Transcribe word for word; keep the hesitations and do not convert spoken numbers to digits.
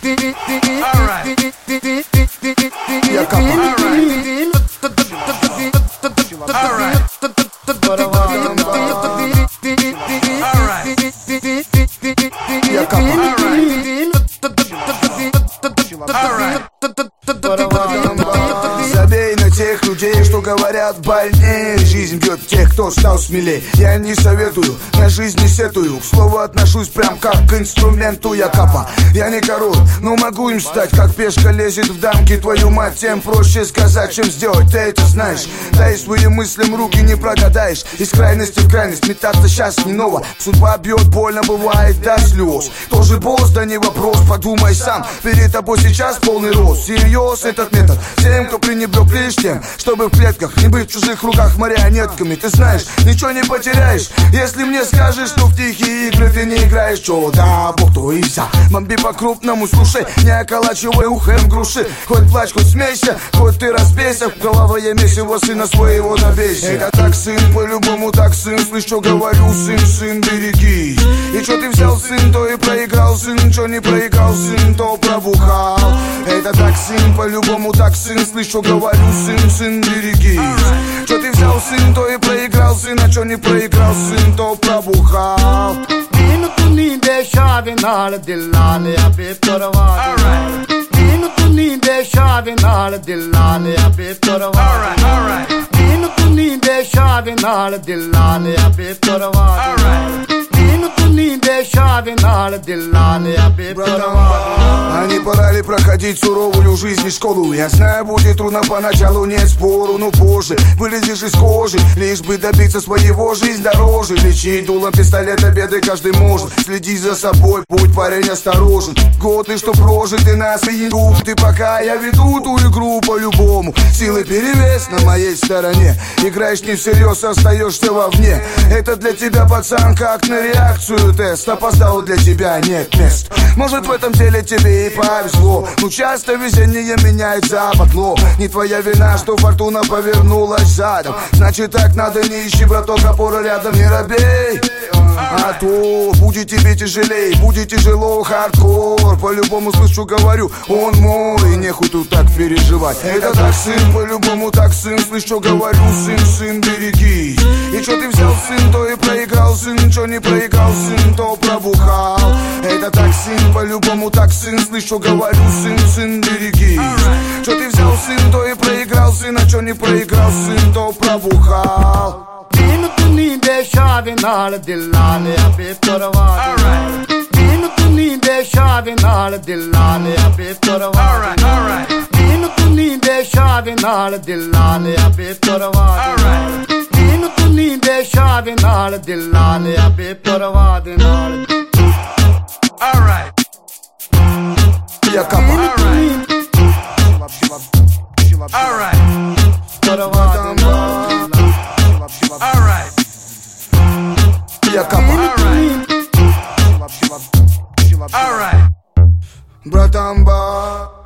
Я капа. Я капа. Забей на тех людей, что говорят больнее. Жизнь бьет тех, кто стал смелей. Я не советую, на жизнь не сетую. К слову отношусь прям как к инструменту. Я капа, я не король, но могу им стать. Как пешка лезет в дамки, твою мать. Тем проще сказать, чем сделать, ты это знаешь. Да и своим мыслям руки не прогадаешь. Из крайности в крайность метаться сейчас не ново. Судьба бьет, больно бывает до слез. Тоже босс, да не вопрос, подумай сам. Перед тобой сейчас полный рост. Серьез этот метод тем, кто пренебрег лишь тем, чтобы в клетках не быть в чужих руках марионетками. Ты знаешь, ничего не потеряешь, если мне скажешь, что в тихие игры ты не играешь. Чё, да, бог то и вся. Бомби по-крупному, слушай, не околачивай ухом груши. Хоть плачь, хоть смейся, хоть ты разбейся. В кровавое месиво сына своего набейся. Это так, сын, по-любому так, сын. Слышь, что говорю, сын, сын, берегись. И чё ты взял, сын, то и проиграл, сын. Чё не проиграл, сын, то пробухал. Это так, сын, по-любому так, сын. Слышь, что говорю, сын, сын, берегись. Чё ты взял, сын, то и проиграл, сын. А чё не проиграл, сын, то пробухал. Dino tu ninde shade naal dil laale abe torwa Dino tu ninde shade naal dil laale abe torwa Dino tu ninde shade naal dil laale abe torwa Dino tu ninde shade naal dil laale abe torwa. А не пора ли проходить суровую жизнь и школу? Я знаю, будет трудно поначалу, нет спору, но позже вылезешь из кожи, лишь бы добиться своего. Жизнь дороже, лечить дулом пистолета беды каждый может. Следи за собой, будь парень осторожен. Годы, что прожиты на свинью, ты пока я веду ту игру по-любому. Силы перевес на моей стороне. Играешь не всерьез, остаешься вовне. Это для тебя, пацан, как на реакцию тест. Опоздал, для тебя нет мест. Может, в этом деле тебе и повезло, но часто везение меняет западло. Не твоя вина, что фортуна повернулась задом. Значит, так надо, не ищи, браток, опору рядом, не робей. А то будет тебе тяжелей, будет тяжело, хардкор. По-любому слышу, говорю, он мой, нехуй тут так переживать. Это так, сын, по-любому так, сын. Слышу, говорю, сын, сын, берегись. И чё ты взял, сын, то и проиграл, сын. Чё не проиграл, сын, то пробухал. Это так, сын, по-любому так, сын. Слышу, говорю, сын, сын, берегись. Чё ты взял, сын, то и проиграл, сын. А чё не проиграл, сын, то пробухал. Dino tu ninde shade naal dil laale abe torwa Dino tu ninde shade naal dil laale abe torwa Dino tu ninde shade naal dil laale abe torwa Dino tu ninde shade naal dil laale abe torwa de naal. Alright. Я капа. Alright. Alright. Я капа. Alright. Братан, ба.